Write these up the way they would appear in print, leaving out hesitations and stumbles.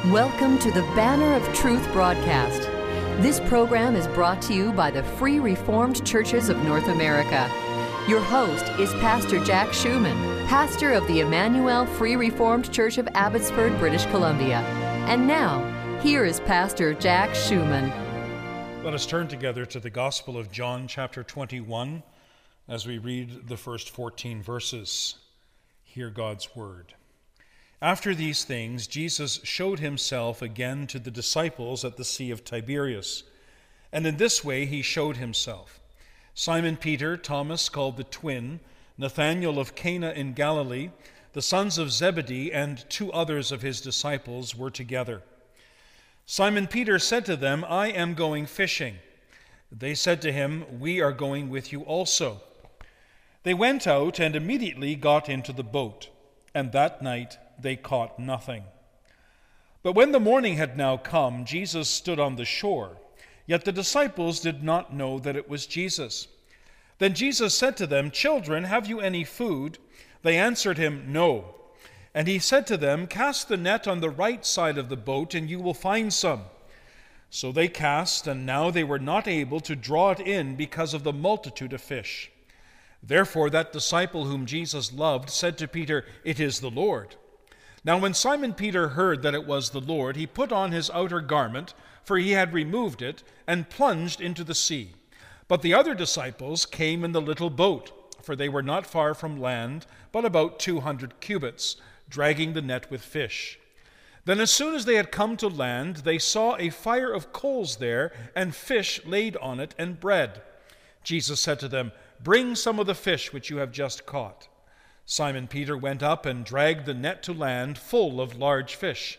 Welcome to the Banner of Truth broadcast. This program is brought to you by the Free Reformed Churches of North America. Your host is Pastor Jack Schumann, pastor of the Emmanuel Free Reformed Church of Abbotsford, British Columbia. And now, here is Pastor Jack Schumann. Let us turn together to the Gospel of John, chapter 21, as we read the first 14 verses. Hear God's word. After these things, Jesus showed himself again to the disciples at the Sea of Tiberias. And in this way he showed himself. Simon Peter, Thomas called the twin, Nathanael of Cana in Galilee, the sons of Zebedee, and two others of his disciples were together. Simon Peter said to them, "I am going fishing." They said to him, "We are going with you also." They went out and immediately got into the boat, and that night they caught nothing. But when the morning had now come, Jesus stood on the shore, yet the disciples did not know that it was Jesus. Then Jesus said to them, "Children, have you any food?" They answered him, "No." And he said to them, "Cast the net on the right side of the boat, and you will find some." So they cast, and now they were not able to draw it in because of the multitude of fish. Therefore that disciple whom Jesus loved said to Peter, "It is the Lord." Now when Simon Peter heard that it was the Lord, he put on his outer garment, for he had removed it, and plunged into the sea. But the other disciples came in the little boat, for they were not far from land, but about 200 cubits, dragging the net with fish. Then as soon as they had come to land, they saw a fire of coals there, and fish laid on it, and bread. Jesus said to them, "Bring some of the fish which you have just caught." Simon Peter went up and dragged the net to land full of large fish,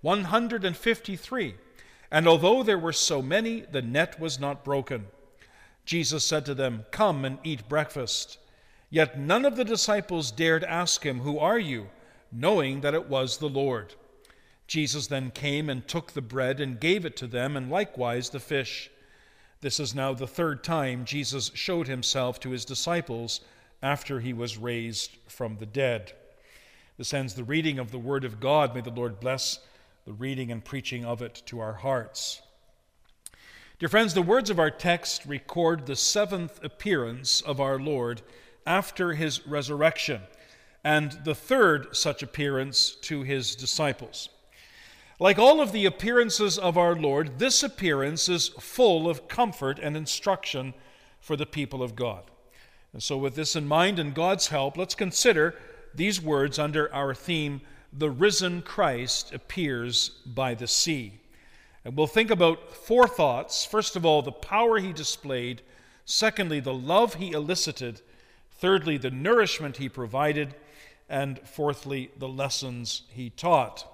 153. And although there were so many, the net was not broken. Jesus said to them, "Come and eat breakfast." Yet none of the disciples dared ask him, "Who are you?" knowing that it was the Lord. Jesus then came and took the bread and gave it to them, and likewise the fish. This is now the third time Jesus showed himself to his disciples after he was raised from the dead. This ends the reading of the Word of God. May the Lord bless the reading and preaching of it to our hearts. Dear friends, the words of our text record the seventh appearance of our Lord after his resurrection, and the third such appearance to his disciples. Like all of the appearances of our Lord, this appearance is full of comfort and instruction for the people of God. And so with this in mind and God's help, let's consider these words under our theme, "The Risen Christ Appears by the Sea." And we'll think about four thoughts. First of all, the power he displayed. Secondly, the love he elicited. Thirdly, the nourishment he provided. And fourthly, the lessons he taught.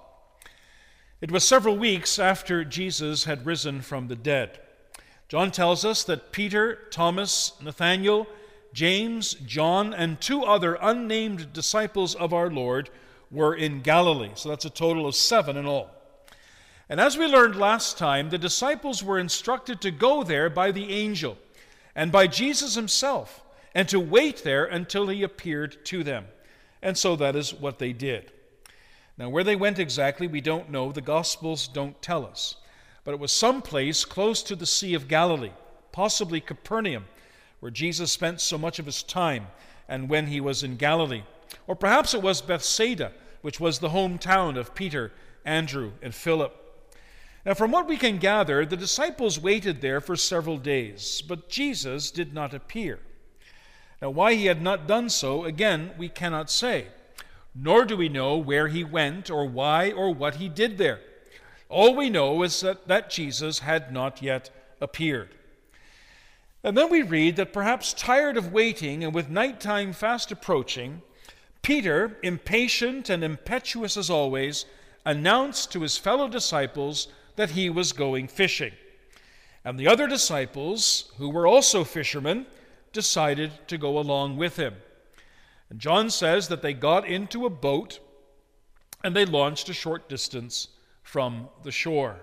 It was several weeks after Jesus had risen from the dead. John tells us that Peter, Thomas, Nathanael, James, John, and two other unnamed disciples of our Lord were in Galilee. So that's a total of 7 in all. And as we learned last time, the disciples were instructed to go there by the angel and by Jesus himself, and to wait there until he appeared to them. And so that is what they did. Now, where they went exactly, we don't know. The Gospels don't tell us. But it was someplace close to the Sea of Galilee, possibly Capernaum, where Jesus spent so much of his time and when he was in Galilee. Or perhaps it was Bethsaida, which was the hometown of Peter, Andrew, and Philip. Now, from what we can gather, the disciples waited there for several days, but Jesus did not appear. Now, why he had not done so, again, we cannot say. Nor do we know where he went or why or what he did there. All we know is that Jesus had not yet appeared. And then we read that perhaps tired of waiting and with nighttime fast approaching, Peter, impatient and impetuous as always, announced to his fellow disciples that he was going fishing. And the other disciples, who were also fishermen, decided to go along with him. And John says that they got into a boat and they launched a short distance from the shore.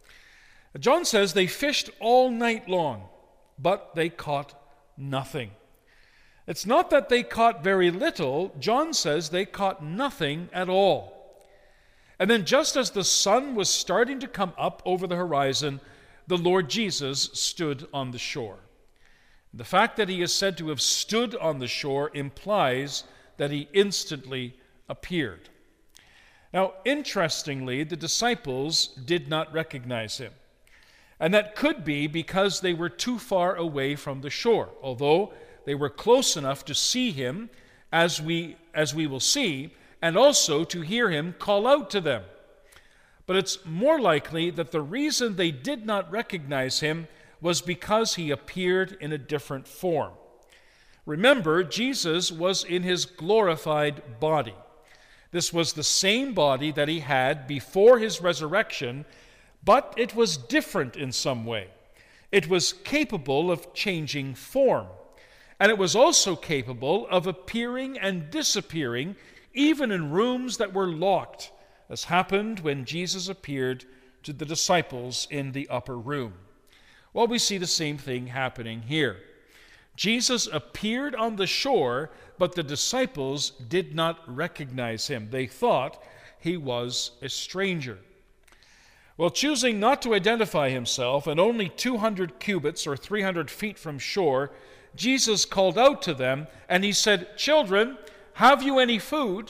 John says they fished all night long, but they caught nothing. It's not that they caught very little. John says they caught nothing at all. And then just as the sun was starting to come up over the horizon, the Lord Jesus stood on the shore. The fact that he is said to have stood on the shore implies that he instantly appeared. Now, interestingly, the disciples did not recognize him. And that could be because they were too far away from the shore, although they were close enough to see him, as we will see, and also to hear him call out to them. But it's more likely that the reason they did not recognize him was because he appeared in a different form. Remember, Jesus was in his glorified body. This was the same body that he had before his resurrection, but it was different in some way. It was capable of changing form, and it was also capable of appearing and disappearing even in rooms that were locked, as happened when Jesus appeared to the disciples in the upper room. Well, we see the same thing happening here. Jesus appeared on the shore, but the disciples did not recognize him. They thought he was a stranger. Well, choosing not to identify himself, and only 200 cubits or 300 feet from shore, Jesus called out to them, and he said, "Children, have you any food?"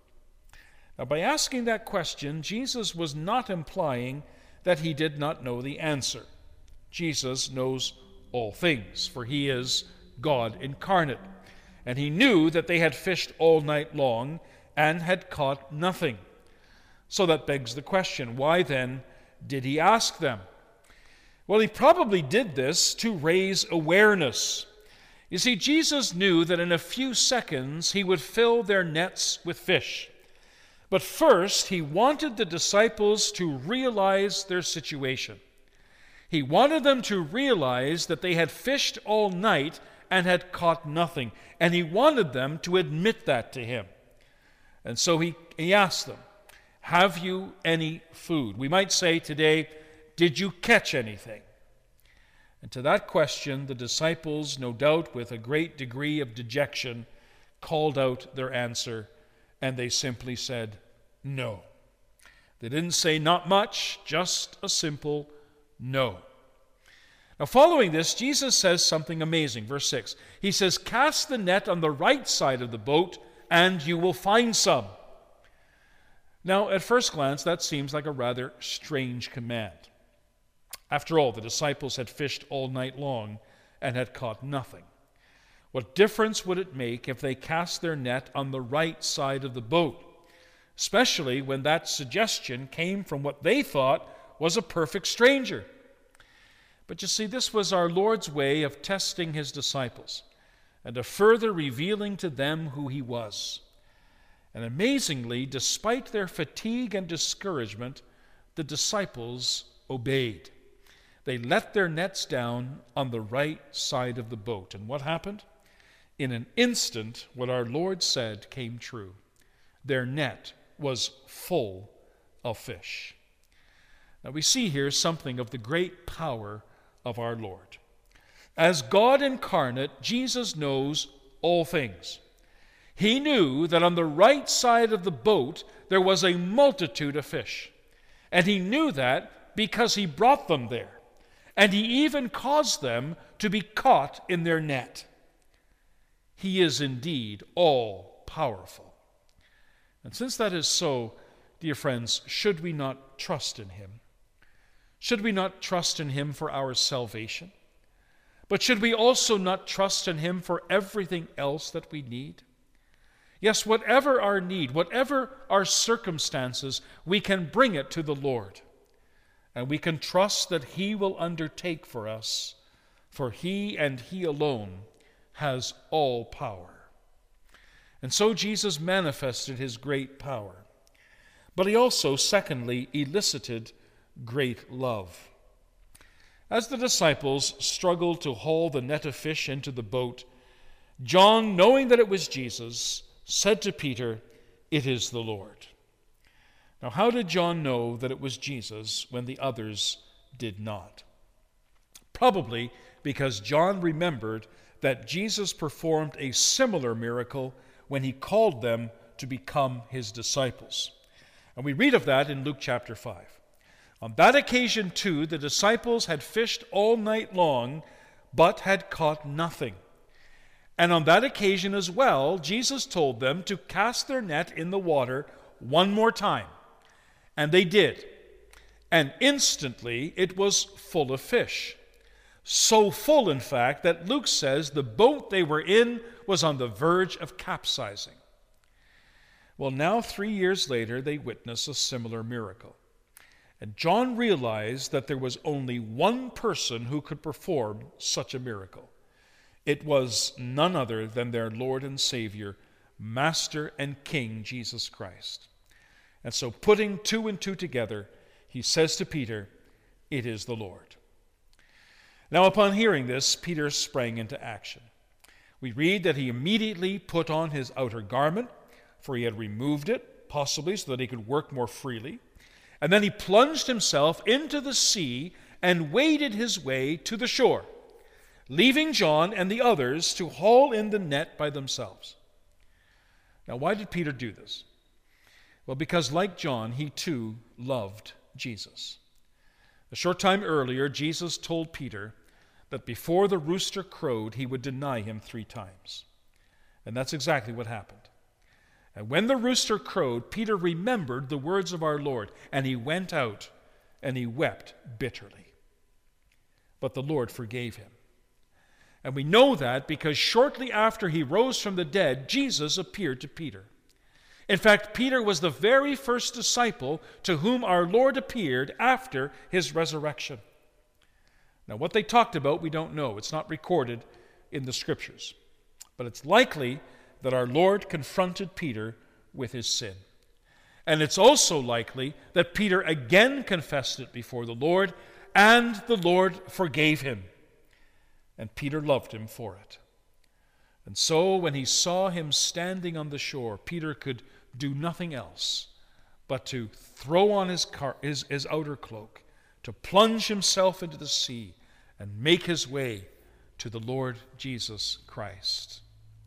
Now, by asking that question, Jesus was not implying that he did not know the answer. Jesus knows all things, for he is God incarnate. And he knew that they had fished all night long and had caught nothing. So that begs the question, why then did he ask them? Well, he probably did this to raise awareness. You see, Jesus knew that in a few seconds he would fill their nets with fish. But first, he wanted the disciples to realize their situation. He wanted them to realize that they had fished all night and had caught nothing. And he wanted them to admit that to him. And so he asked them, "Have you any food?" We might say today, "Did you catch anything?" And to that question, the disciples, no doubt with a great degree of dejection, called out their answer, and they simply said, "No." They didn't say not much, just a simple no. Now, following this, Jesus says something amazing. Verse 6, he says, "Cast the net on the right side of the boat, and you will find some." Now, at first glance, that seems like a rather strange command. After all, the disciples had fished all night long and had caught nothing. What difference would it make if they cast their net on the right side of the boat, especially when that suggestion came from what they thought was a perfect stranger? But you see, this was our Lord's way of testing his disciples and of further revealing to them who he was. And amazingly, despite their fatigue and discouragement, the disciples obeyed. They let their nets down on the right side of the boat. And what happened? In an instant, what our Lord said came true. Their net was full of fish. Now we see here something of the great power of our Lord. As God incarnate, Jesus knows all things. He knew that on the right side of the boat there was a multitude of fish. And he knew that because he brought them there. And he even caused them to be caught in their net. He is indeed all-powerful. And since that is so, dear friends, should we not trust in him? Should we not trust in him for our salvation? But should we also not trust in him for everything else that we need? Yes, whatever our need, whatever our circumstances, we can bring it to the Lord. And we can trust that he will undertake for us, for he and he alone has all power. And so Jesus manifested his great power. But he also, secondly, elicited great love. As the disciples struggled to haul the net of fish into the boat, John, knowing that it was Jesus, said to Peter, "It is the Lord." Now, how did John know that it was Jesus when the others did not? Probably because John remembered that Jesus performed a similar miracle when he called them to become his disciples. And we read of that in Luke chapter 5. On that occasion, too, the disciples had fished all night long, but had caught nothing. And on that occasion as well, Jesus told them to cast their net in the water one more time. And they did. And instantly it was full of fish. So full, in fact, that Luke says the boat they were in was on the verge of capsizing. Well, now 3 years later, they witness a similar miracle. And John realized that there was only one person who could perform such a miracle. It was none other than their Lord and Savior, Master and King Jesus Christ. And so putting two and two together, he says to Peter, "It is the Lord." Now upon hearing this, Peter sprang into action. We read that he immediately put on his outer garment, for he had removed it, possibly so that he could work more freely. And then he plunged himself into the sea and waded his way to the shore, leaving John and the others to haul in the net by themselves. Now, why did Peter do this? Well, because like John, he too loved Jesus. A short time earlier, Jesus told Peter that before the rooster crowed, he would deny him 3 times. And that's exactly what happened. And when the rooster crowed, Peter remembered the words of our Lord, and he went out and he wept bitterly. But the Lord forgave him. And we know that because shortly after he rose from the dead, Jesus appeared to Peter. In fact, Peter was the very first disciple to whom our Lord appeared after his resurrection. Now, what they talked about, we don't know. It's not recorded in the Scriptures. But it's likely that our Lord confronted Peter with his sin. And it's also likely that Peter again confessed it before the Lord, and the Lord forgave him. And Peter loved him for it. And so when he saw him standing on the shore, Peter could do nothing else but to throw on his outer cloak, to plunge himself into the sea, and make his way to the Lord Jesus Christ.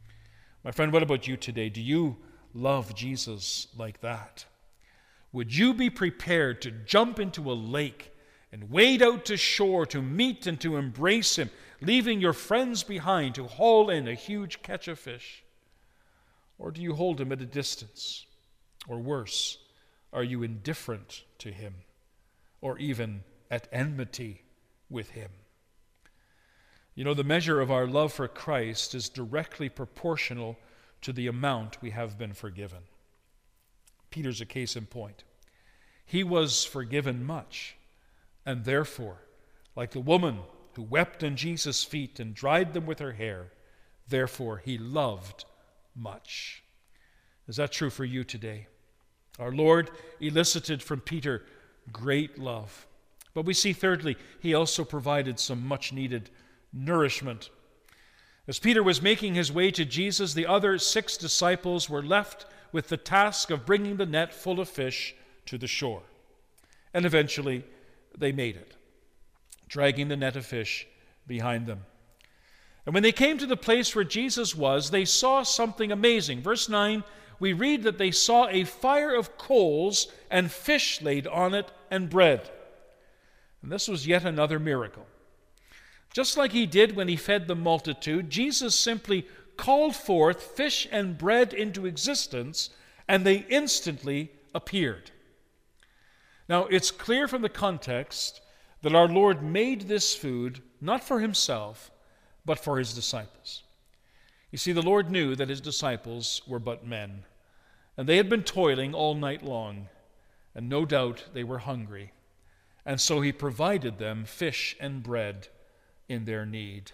My friend, what about you today? Do you love Jesus like that? Would you be prepared to jump into a lake and wade out to shore to meet and to embrace him, leaving your friends behind to haul in a huge catch of fish? Or do you hold him at a distance? Or worse, are you indifferent to him, or even at enmity with him? You know, the measure of our love for Christ is directly proportional to the amount we have been forgiven. Peter's a case in point. He was forgiven much, and therefore, like the woman who wept on Jesus' feet and dried them with her hair, therefore he loved much. Is that true for you today? Our Lord elicited from Peter great love. But we see, thirdly, he also provided some much-needed nourishment. As Peter was making his way to Jesus, the other 6 disciples were left with the task of bringing the net full of fish to the shore. And eventually, they made it, dragging the net of fish behind them. And when they came to the place where Jesus was, they saw something amazing. Verse 9, we read that they saw a fire of coals and fish laid on it and bread. And this was yet another miracle. Just like he did when he fed the multitude, Jesus simply called forth fish and bread into existence, and they instantly appeared. Now, it's clear from the context that our Lord made this food not for himself, but for his disciples. You see, the Lord knew that his disciples were but men, and they had been toiling all night long, and no doubt they were hungry. And so he provided them fish and bread in their need.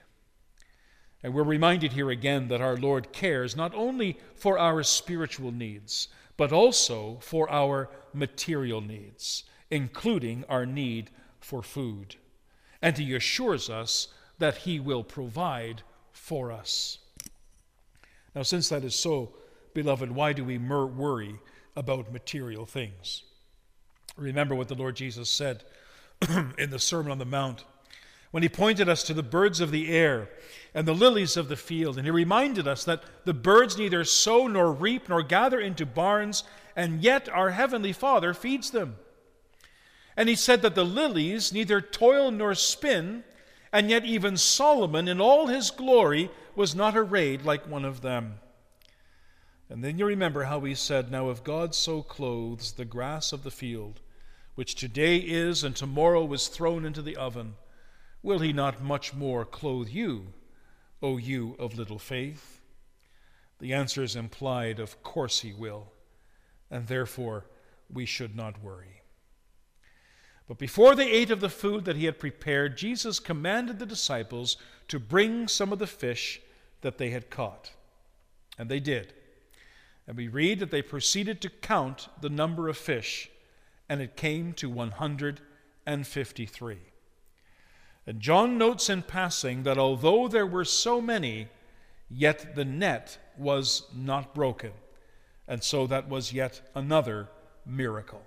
And we're reminded here again that our Lord cares not only for our spiritual needs, but also for our material needs, including our need for food. And he assures us that he will provide for us. Now, since that is so, beloved, why do we worry about material things? Remember what the Lord Jesus said in the Sermon on the Mount, when he pointed us to the birds of the air and the lilies of the field. And he reminded us that the birds neither sow nor reap nor gather into barns, and yet our heavenly Father feeds them. And he said that the lilies neither toil nor spin, and yet even Solomon in all his glory was not arrayed like one of them. And then you remember how he said, now if God so clothes the grass of the field, which today is and tomorrow is thrown into the oven, will he not much more clothe you, O you of little faith? The answer is implied, of course he will, and therefore we should not worry. But before they ate of the food that he had prepared, Jesus commanded the disciples to bring some of the fish that they had caught. And they did. And we read that they proceeded to count the number of fish, and it came to 153. And John notes in passing that although there were so many, yet the net was not broken. And so that was yet another miracle.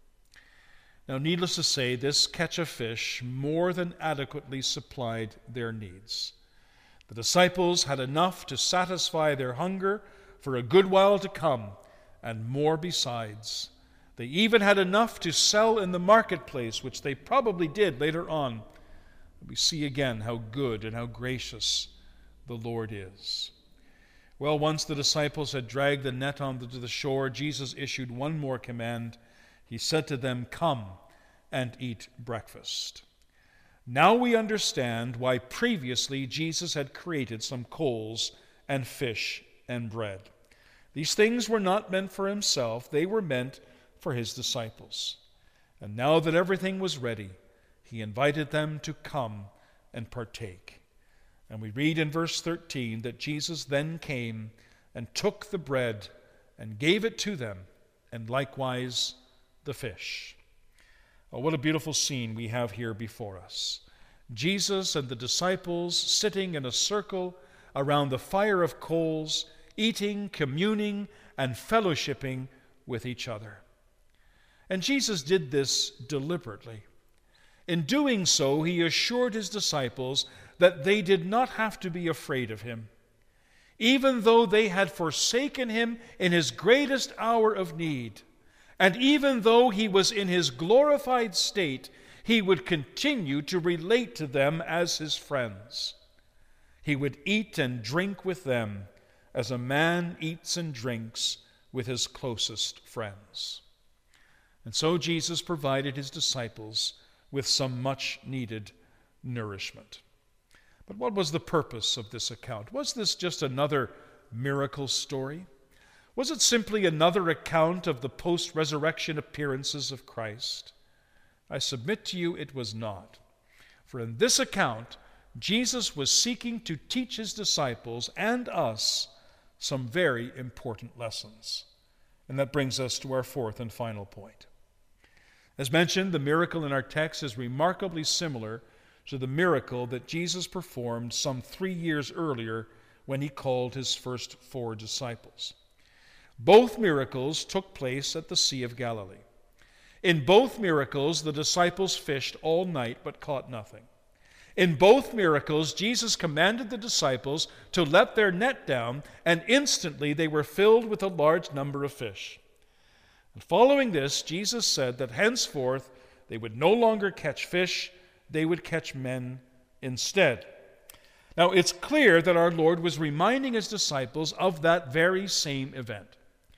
Now, needless to say, this catch of fish more than adequately supplied their needs. The disciples had enough to satisfy their hunger for a good while to come, and more besides. They even had enough to sell in the marketplace, which they probably did later on. We see again how good and how gracious the Lord is. Well, once the disciples had dragged the net onto the shore, Jesus issued one more command. He said to them, "Come and eat breakfast." Now we understand why previously Jesus had created some coals and fish and bread. These things were not meant for himself, they were meant for his disciples. And now that everything was ready, he invited them to come and partake. And we read in verse 13 that Jesus then came and took the bread and gave it to them, and likewise the fish. Oh, what a beautiful scene we have here before us. Jesus and the disciples sitting in a circle around the fire of coals, eating, communing, and fellowshipping with each other. And Jesus did this deliberately. In doing so, he assured his disciples that they did not have to be afraid of him. Even though they had forsaken him in his greatest hour of need, and even though he was in his glorified state, he would continue to relate to them as his friends. He would eat and drink with them as a man eats and drinks with his closest friends. And so Jesus provided his disciples with some much-needed nourishment. But what was the purpose of this account? Was this just another miracle story? Was it simply another account of the post-resurrection appearances of Christ? I submit to you it was not. For in this account, Jesus was seeking to teach his disciples and us some very important lessons. And that brings us to our fourth and final point. As mentioned, the miracle in our text is remarkably similar to the miracle that Jesus performed some 3 years earlier when he called his first 4 disciples. Both miracles took place at the Sea of Galilee. In both miracles, the disciples fished all night but caught nothing. In both miracles, Jesus commanded the disciples to let their net down, and instantly they were filled with a large number of fish. And following this, Jesus said that henceforth they would no longer catch fish, they would catch men instead. Now, it's clear that our Lord was reminding his disciples of that very same event.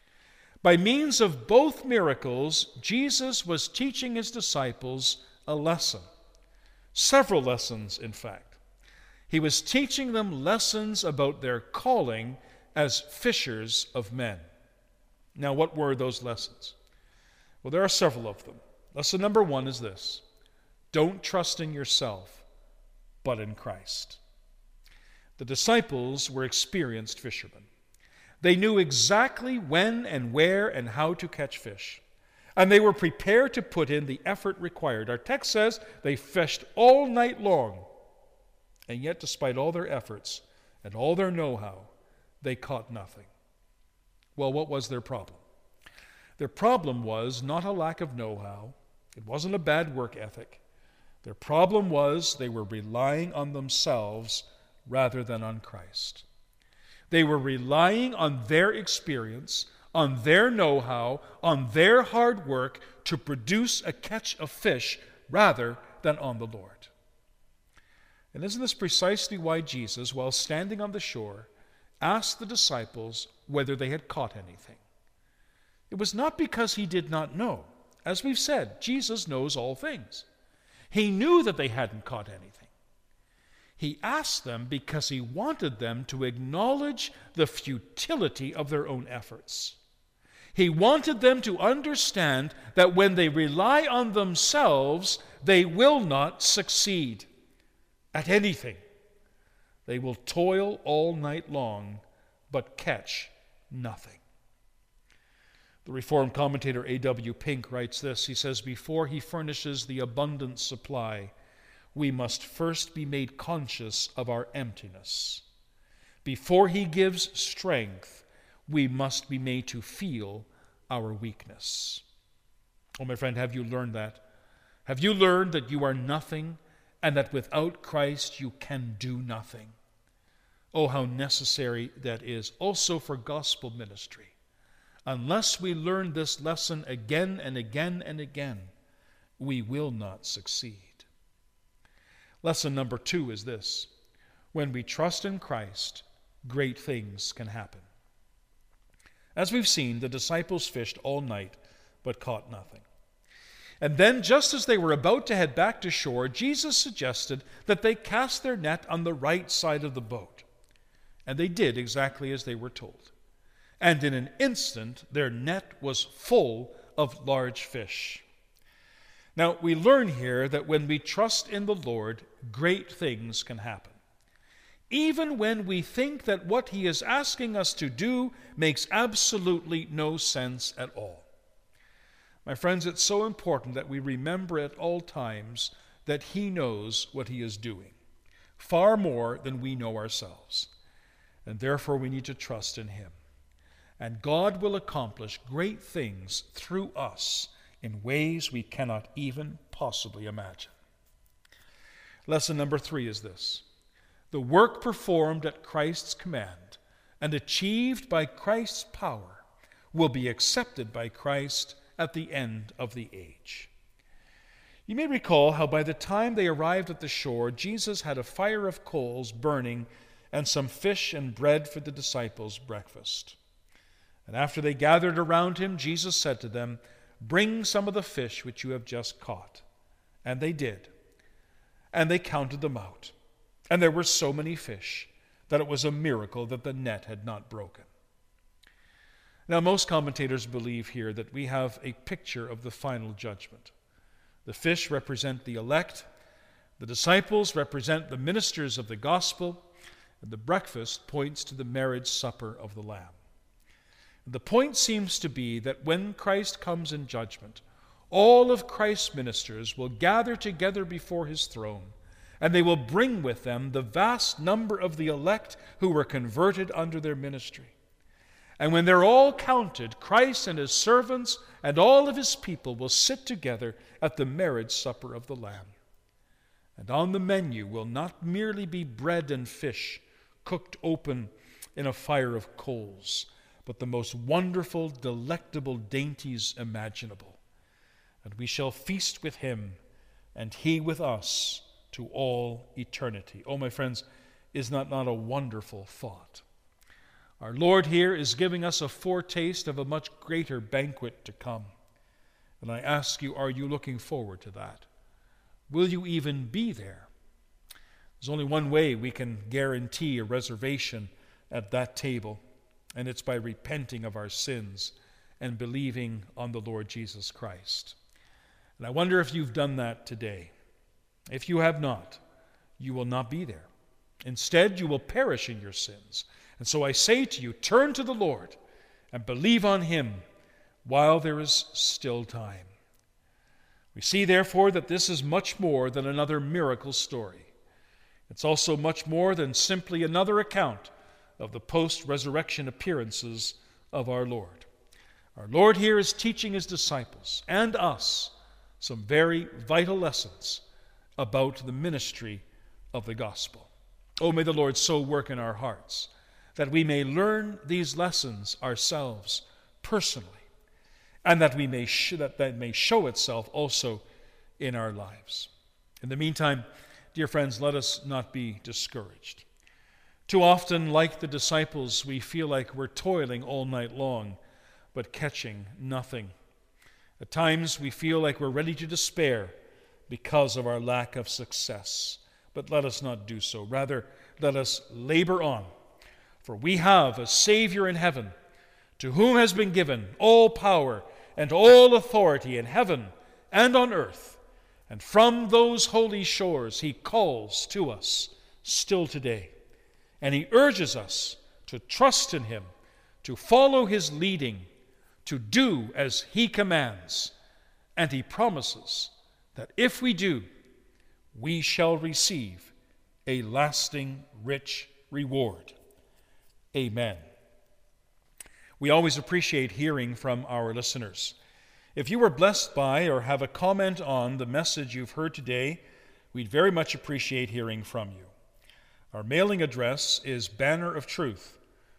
By means of both miracles, Jesus was teaching his disciples a lesson. Several lessons, in fact. He was teaching them lessons about their calling as fishers of men. Now, what were those lessons? Well, there are several of them. Lesson number 1 is this: don't trust in yourself, but in Christ. The disciples were experienced fishermen. They knew exactly when and where and how to catch fish. And they were prepared to put in the effort required. Our text says they fished all night long. And yet, despite all their efforts and all their know-how, they caught nothing. Well, what was their problem? Their problem was not a lack of know-how. It wasn't a bad work ethic. Their problem was they were relying on themselves rather than on Christ. They were relying on their experience, on their know-how, on their hard work to produce a catch of fish rather than on the Lord. And isn't this precisely why Jesus, while standing on the shore, asked the disciples whether they had caught anything? It was not because he did not know. As we've said, Jesus knows all things. He knew that they hadn't caught anything. He asked them because he wanted them to acknowledge the futility of their own efforts. He wanted them to understand that when they rely on themselves, they will not succeed at anything. They will toil all night long, but catch nothing. The Reformed commentator A.W. Pink writes this. He says, before he furnishes the abundant supply, we must first be made conscious of our emptiness. Before he gives strength, we must be made to feel our weakness. Oh, my friend, have you learned that? Have you learned that you are nothing and that without Christ you can do nothing? Oh, how necessary that is, also for gospel ministry. Unless we learn this lesson again and again and again, we will not succeed. Lesson number 2 is this. When we trust in Christ, great things can happen. As we've seen, the disciples fished all night, but caught nothing. And then, just as they were about to head back to shore, Jesus suggested that they cast their net on the right side of the boat. And they did exactly as they were told. And in an instant, their net was full of large fish. Now, we learn here that when we trust in the Lord, great things can happen. Even when we think that what he is asking us to do makes absolutely no sense at all. My friends, it's so important that we remember at all times that he knows what he is doing, far more than we know ourselves. And therefore we need to trust in him. And God will accomplish great things through us in ways we cannot even possibly imagine. Lesson number 3 is this. The work performed at Christ's command and achieved by Christ's power will be accepted by Christ at the end of the age. You may recall how by the time they arrived at the shore, Jesus had a fire of coals burning and some fish and bread for the disciples' breakfast. And after they gathered around him, Jesus said to them, "Bring some of the fish which you have just caught." And they did. And they counted them out. And there were so many fish that it was a miracle that the net had not broken. Now, most commentators believe here that we have a picture of the final judgment. The fish represent the elect, the disciples represent the ministers of the gospel, and the breakfast points to the marriage supper of the Lamb. The point seems to be that when Christ comes in judgment, all of Christ's ministers will gather together before his throne, and they will bring with them the vast number of the elect who were converted under their ministry. And when they're all counted, Christ and his servants and all of his people will sit together at the marriage supper of the Lamb. And on the menu will not merely be bread and fish cooked open in a fire of coals, but the most wonderful, delectable dainties imaginable. And we shall feast with him, and he with us, to all eternity. Oh, my friends, is that not a wonderful thought? Our Lord here is giving us a foretaste of a much greater banquet to come. And I ask you, are you looking forward to that? Will you even be there? There's only one way we can guarantee a reservation at that table, and it's by repenting of our sins and believing on the Lord Jesus Christ. And I wonder if you've done that today. If you have not, you will not be there. Instead, you will perish in your sins. And so I say to you, turn to the Lord and believe on him while there is still time. We see, therefore, that this is much more than another miracle story. It's also much more than simply another account of the post-resurrection appearances of our Lord. Our Lord here is teaching his disciples and us some very vital lessons about the ministry of the gospel. Oh, may the Lord so work in our hearts that we may learn these lessons ourselves personally, and that that may show itself also in our lives. In the meantime, dear friends, let us not be discouraged. Too often, like the disciples, we feel like we're toiling all night long, but catching nothing. At times, we feel like we're ready to despair because of our lack of success. But let us not do so. Rather, let us labor on. For we have a Savior in heaven, to whom has been given all power and all authority in heaven and on earth. And from those holy shores he calls to us still today. And he urges us to trust in him, to follow his leading, to do as he commands. And he promises that if we do, we shall receive a lasting, rich reward. Amen. We always appreciate hearing from our listeners. If you were blessed by or have a comment on the message you've heard today, we'd very much appreciate hearing from you. Our mailing address is Banner of Truth,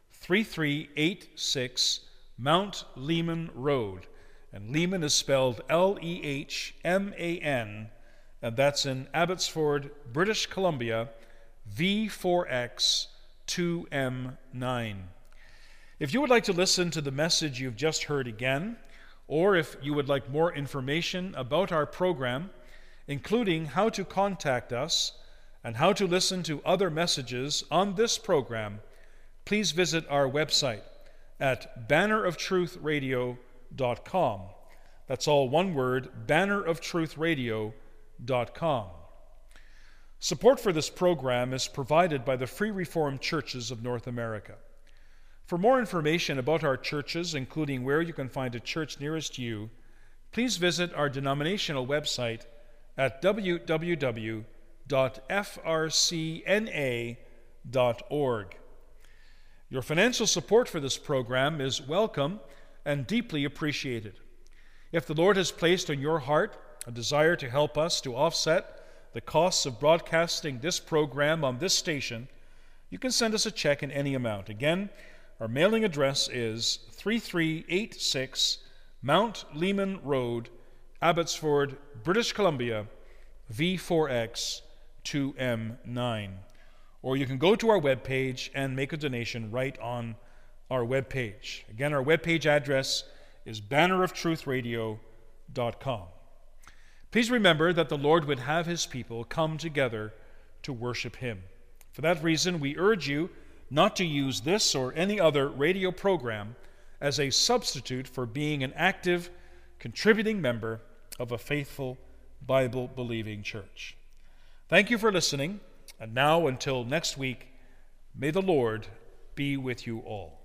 3386 Mount Lehman Road. And Lehman is spelled Lehman, and that's in Abbotsford, British Columbia, V4X 2M9. If you would like to listen to the message you've just heard again, or if you would like more information about our program, including how to contact us and how to listen to other messages on this program, please visit our website at banneroftruthradio.com. That's all one word, banneroftruthradio.com. Support for this program is provided by the Free Reformed Churches of North America. For more information about our churches, including where you can find a church nearest you, please visit our denominational website at www.frcna.org. Your financial support for this program is welcome and deeply appreciated. If the Lord has placed on your heart a desire to help us to offset the costs of broadcasting this program on this station, you can send us a check in any amount. Again, our mailing address is 3386 Mount Lehman Road, Abbotsford, British Columbia, V4X 2M9. Or you can go to our webpage and make a donation right on our webpage. Again, our webpage address is banneroftruthradio.com. Please remember that the Lord would have his people come together to worship him. For that reason, we urge you not to use this or any other radio program as a substitute for being an active, contributing member of a faithful, Bible-believing church. Thank you for listening, and now until next week, may the Lord be with you all.